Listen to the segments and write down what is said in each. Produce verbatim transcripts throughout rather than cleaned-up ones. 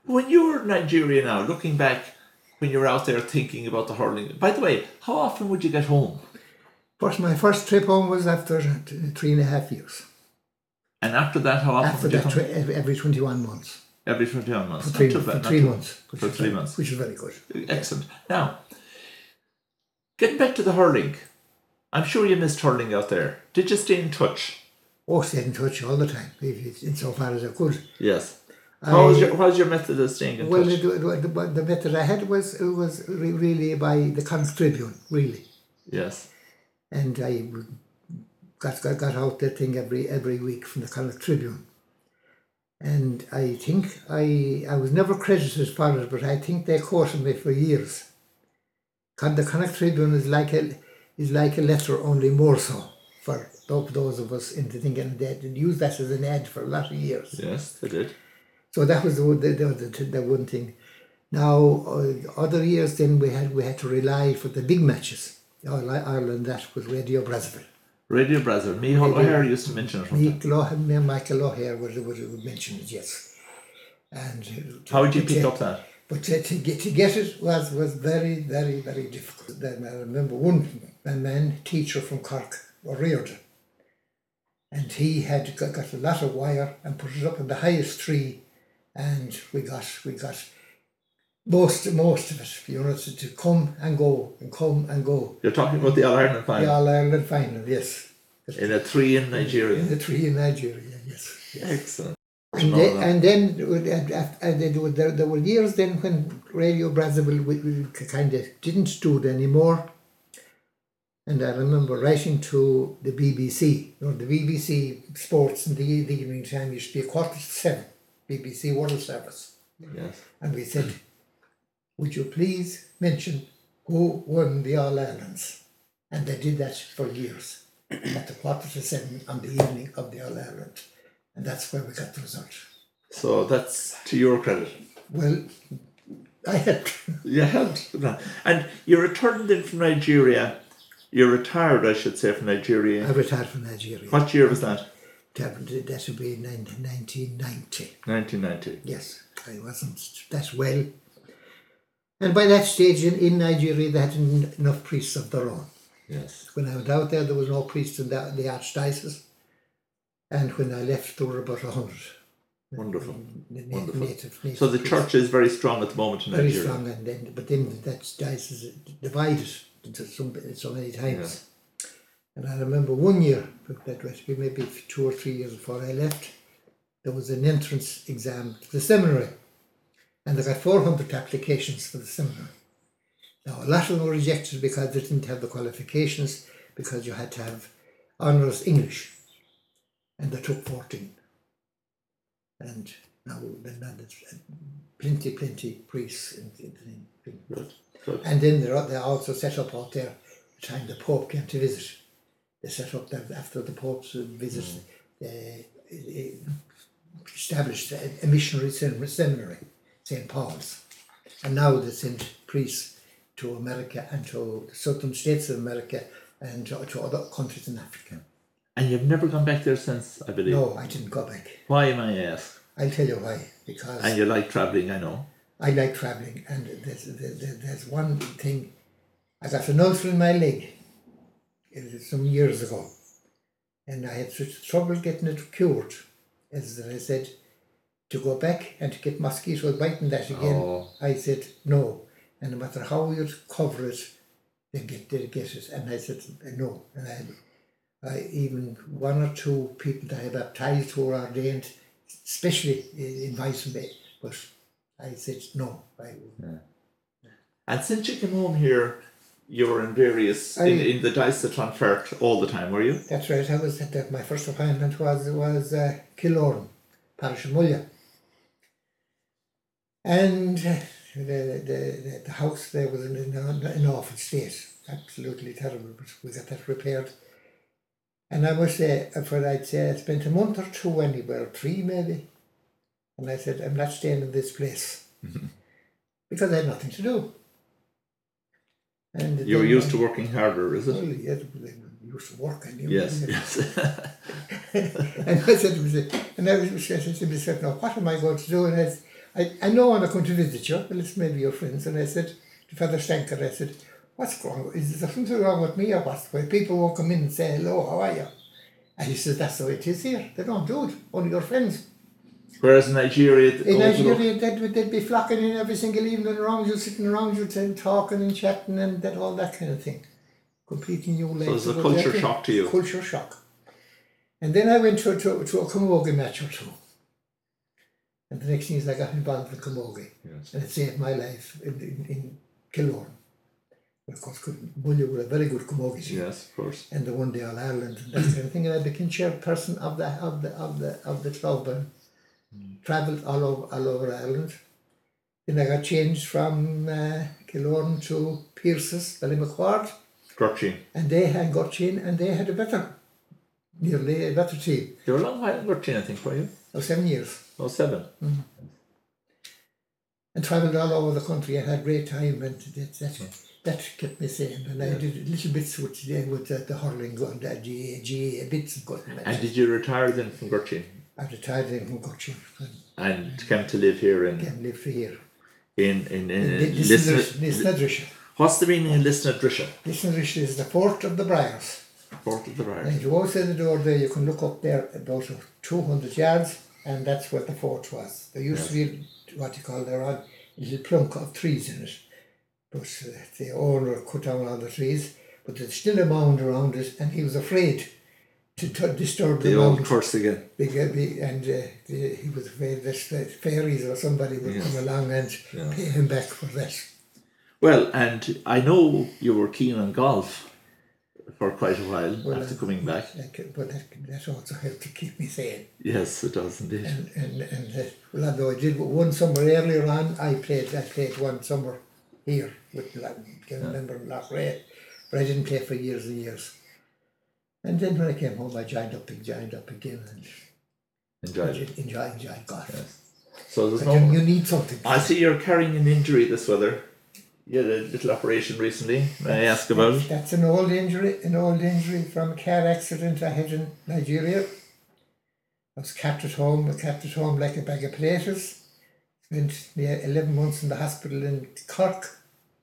When you were in Nigeria now, looking back, when you were out there thinking about the hurling, by the way, how often would you get home? First, my first trip home was after t- three and a half years. And after that, how often After would you that, come? tri- every every twenty-one months. Every twenty-one months. For three, Not too for bad, not three too- months. For which is three very- months. Which is very good. Excellent. Now, getting back to the hurling, I'm sure you missed hurling out there. Did you stay in touch? Oh, stayed in touch all the time, if you- insofar as I could. Yes. How was I- your, what was your method of staying in Well, touch? the, the, the, the method I had was it was re- really by the Connacht Tribune, really. Yes. And I got, got got out the thing every every week from the Connacht Tribune. And I think I I was never credited for it, but I think they quoted me for years. Con- The Connacht Tribune is like a is like a letter, only more so for tho- those of us into thinking they did use that as an ad for a lot of years. Yes, they did. So that was the one- the, the, the, the one thing. Now uh, other years then we had we had to rely for the big matches. All I- Ireland, that was Radio Brazzaville. Radio Brazil. Micheál O'Hare used to mention it. from time. Michael O'Hare, Michael O'Hare would, would, would mention it, yes. And uh, How would you but pick to- up that? But to, to get to get it was was very very very difficult. Then I remember one a man teacher from Cork, O'Riordan, and he had got, got a lot of wire and put it up in the highest tree, and we got we got most most of it. You know, to, to come and go and come and go. You're talking about the All Ireland The final All Ireland final, yes. in a three in Nigeria. In the tree in Nigeria, yes. yes. Excellent. And No, then, no. and then and af- and then there, were- there, there were years then when Radio Brazzaville we, we kind of didn't do it anymore. And I remember writing to the B B C, you know, the B B C Sports in the, the evening time used to be a quarter to seven, B B C World Service. Yes. And we said, would you please mention who won the All Irelands? And they did that for years, at the quarter to seven on the evening of the All Ireland. And that's where we got the result. So that's to your credit. Well, I had, You helped. And you returned in from Nigeria. You retired, I should say, from I Nigeria. retired from Nigeria. What year was that? That, that would be nineteen ninety. nineteen ninety. Yes, I wasn't that well. And by that stage in, in Nigeria, they had en- enough priests of their own. Yes. When I went out there, there was no priest in the, the archdiocese. And when I left, there were about a hundred. Wonderful. The na- Wonderful. Native, native So the priests. church is very strong at the moment in Very Nigeria. strong, and then but then that diocese divided into some so many times. And I remember one year, but that was maybe two or three years before I left, there was an entrance exam to the seminary, and they got four hundred applications for the seminary. Now a lot of them were rejected because they didn't have the qualifications, because you had to have honours English, and they took fourteen. And now then there's plenty, plenty priests in, in, in, in Good. Good. and then they they also set up out there the time the Pope came to visit. They set up that after the Pope's visit, they uh, established a, a missionary sem- seminary, Saint Paul's. And now they send priests to America and to the southern states of America and to, to other countries in Africa. And you've never gone back there since, I believe. No, I didn't go back. Why, may I ask? I'll tell you why. Because And you like travelling, I know. I like travelling, and there's, there's, there's one thing. I got an ulcer in my leg uh, some years ago, and I had such trouble getting it cured, as I said, to go back and to get mosquitoes biting that again. Oh. I said no, and no matter how you'd cover it, they get they get it, and I said no, and I, I even one or two people that I baptized who were ordained, especially uh, invited me, but I said no. I, And since you came home here, you were in various, I- in, in the Dice of Clonfert all the time, were you? That's right. I was that my first appointment was was uh, Killorn, Parish of Mulla, and uh, the, the the the house there was in an, an awful state, absolutely terrible. But we got that repaired, and I must say, for I'd say I spent a month or two anywhere, three maybe, and I said I'm not staying in this place because I had nothing to do. And You were then used I- to working harder, is Well, it? yeah, they used to work, I knew. Yes, you know. yes. And I said to myself, and I was I said to myself, now what am I going to do? And I, I, I know when I come to visit you, well, it's maybe your friends, and I said to Father Stanker, I said, what's wrong? Is there something wrong with me or what's the way? People won't come in and say, hello, how are you? And he says, that's the way it is here. They don't do it, only your friends. Whereas in Nigeria... In Nigeria, they'd, they'd be flocking in every single evening around you, sitting around you, and talking and chatting and that, all that kind of thing. Completely new life. So it's a culture shock to you. Culture shock. And then I went to, to, to a camogie match or two. And the next thing is I got involved in camogie. Yes. And it saved my life in, in, in Killorn. Of course, Bully were a very good camogie team. Yes, of course. And they won the All Ireland and that kind of thing. And I became chairperson of the of the of the of the club and mm. travelled all over all over Ireland. Then I got changed from uh, Killorn to Pierce's, Ballymacquard. Gurchin. And they had Gurchin, and they had a better, nearly a better team. You were a long while in Gurchin, I think, were you? Oh, seven years. Oh, seven. Mm-hmm. And travelled all over the country. I had a great time, and that, that, that kept me sane. And I did little bits with, with the, the hurling, and the G A A, G A A, bits of good. And did you retire then from Gurchin? I retired then from Gurchin. And, and came to live here in... Came to live here. In, in, in, in Lisnadrisha. What's the meaning of Lisnadrisha? Lisnadrisha is the fort of the Briars. Fort of the Briars. And if you go outside the door there, you can look up there about two hundred yards, and that's where the fort was. There used yes. to be what you call there a little plunk of trees in it, but uh, the owner cut down all the trees, but there's still a mound around it, and he was afraid to t- disturb the, the mound. The old curse again. And uh, the, he was afraid that fairies or somebody would yes. come along and yes. pay him back for that. Well, and I know you were keen on golf for quite a while well, after I, coming back. I could, but that, that also helped to keep me sane. Yes, it does indeed. And, and, and uh, well, although I did one summer earlier on, I played I played one summer here with I can't remember Lochray, but I didn't play for years and years. And then when I came home, I joined up and joined up again and enjoyed it. Enjoy, enjoyed golf. Yes. So there's but no. You need something. I see you're carrying an injury this weather. You had a little operation recently. May I ask about it? That's an old injury, an old injury from a car accident I had in Nigeria. I was kept at home, I kept at home like a bag of potatoes. Spent yeah, eleven months in the hospital in Cork.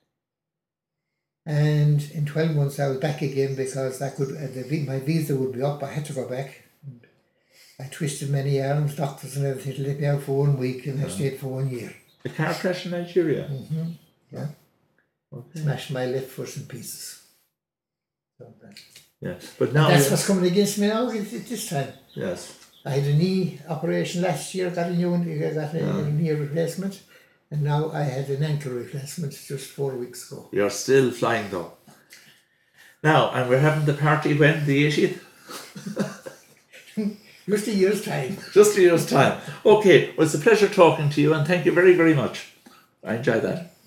And in twelve months I was back again because I could. Uh, the, my visa would be up, I had to go back. And I twisted many arms, doctors and everything to let me out for one week, and yeah. I stayed for one year. A car crash in Nigeria? Mm-hmm. Yeah. Okay. Smashed my left foot in pieces. So, uh, yeah, but now that's what's coming against me now at this time. Yes. I had a knee operation last year, got a new I got a, yeah. a knee replacement, and now I had an ankle replacement just four weeks ago. You're still flying though. Now, and we're having the party when? The eightieth? Just a year's time. Just a year's time. Okay, well, it's a pleasure talking to you, and thank you very, very much. I enjoyed that.